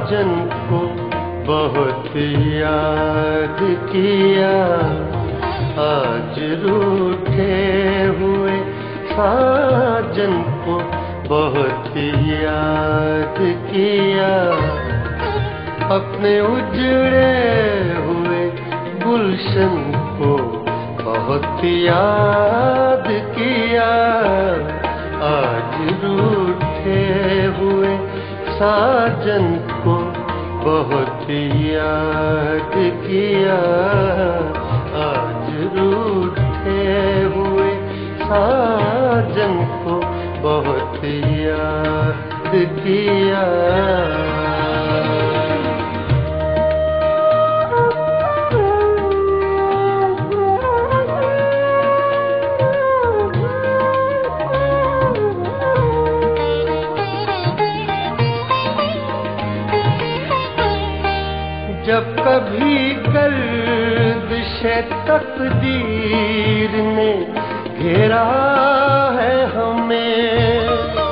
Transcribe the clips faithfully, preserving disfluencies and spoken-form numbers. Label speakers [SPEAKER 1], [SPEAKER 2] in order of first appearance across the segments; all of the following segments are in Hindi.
[SPEAKER 1] साजन को बहुत याद किया, आज रूठे हुए साजन को बहुत याद किया। अपने उजड़े हुए गुलशन को बहुत याद किया, आज रूठे हुए साजन को बहुत याद किया, आज रूठे हुए साजन को बहुत याद किया। जब कभी गर्दिशे तकदीर ने घेरा है हमें,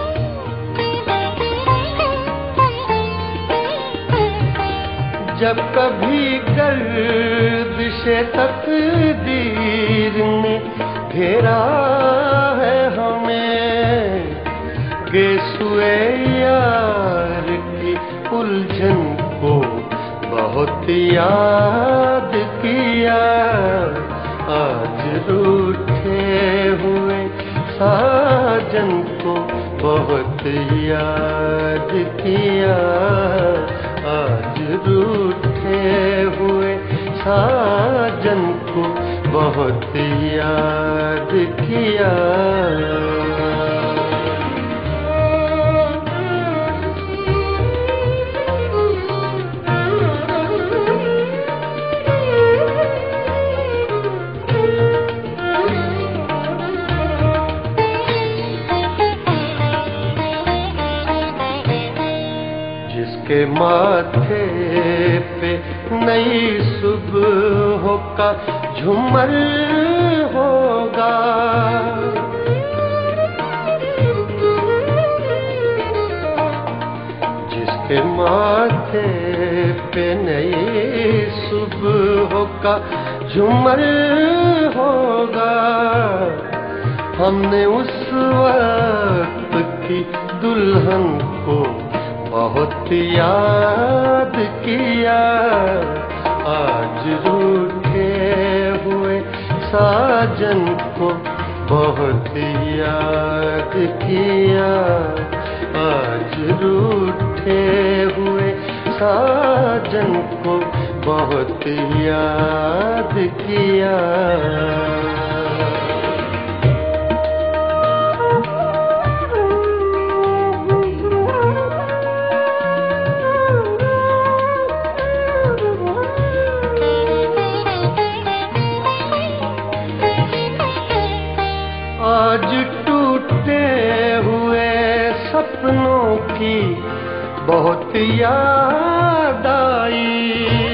[SPEAKER 1] जब कभी गर्दिशे तकदीर ने घेरा है हमें, गेसुए यार की उलझन को बहुत याद किया, आज रूठे हुए साजन को बहुत याद किया, आज रूठे हुए साजन को बहुत याद किया। के माथे पे नई सुबहों का झूमर होगा, जिसके माथे पे नई सुबहों का झूमर होगा, हमने उस वक्त की दुल्हन को बहुत याद किया, आज रूठे हुए साजन को बहुत याद किया, आज रूठे हुए साजन को बहुत याद किया। आज टूटे हुए सपनों की बहुत याद आई,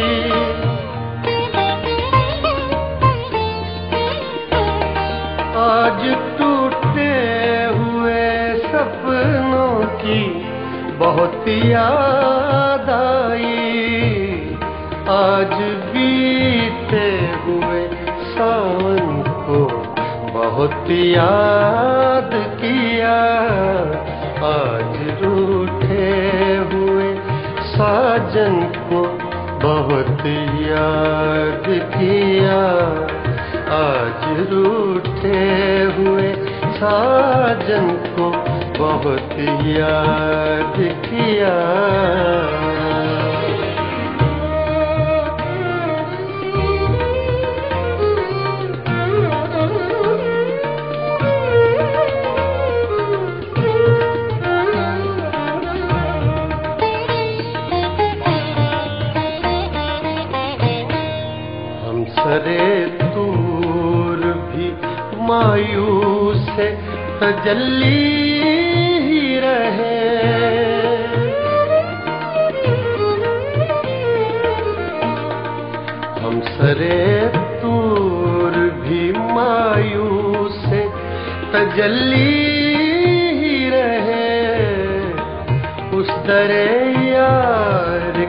[SPEAKER 1] आज टूटे हुए सपनों की बहुत याद आई, आज बीते हुए सावन को बहुत याद किया, आज रूठे हुए साजन को बहुत याद किया, आज रूठे हुए साजन को बहुत याद किया। सरे दूर भी मायूस से तजल्ली ही रहे, हम सरे दूर भी मायूस से तजल्ली ही रहे, उस दरे यार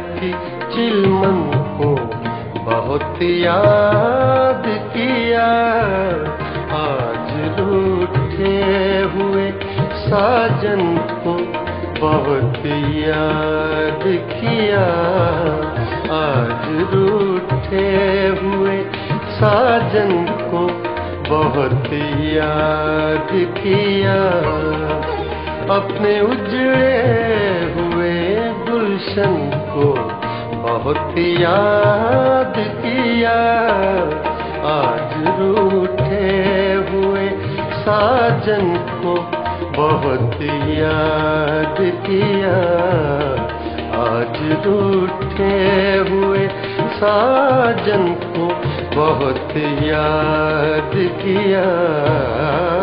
[SPEAKER 1] बहुत याद किया। आज रूठे हुए साजन को बहुत याद किया। आज रूठे हुए साजन को बहुत याद किया। अपने उजड़े हुए गुलशन को बहुत याद किया। आज रूठे हुए साजन को बहुत याद किया। आज रूठे हुए साजन को बहुत याद किया।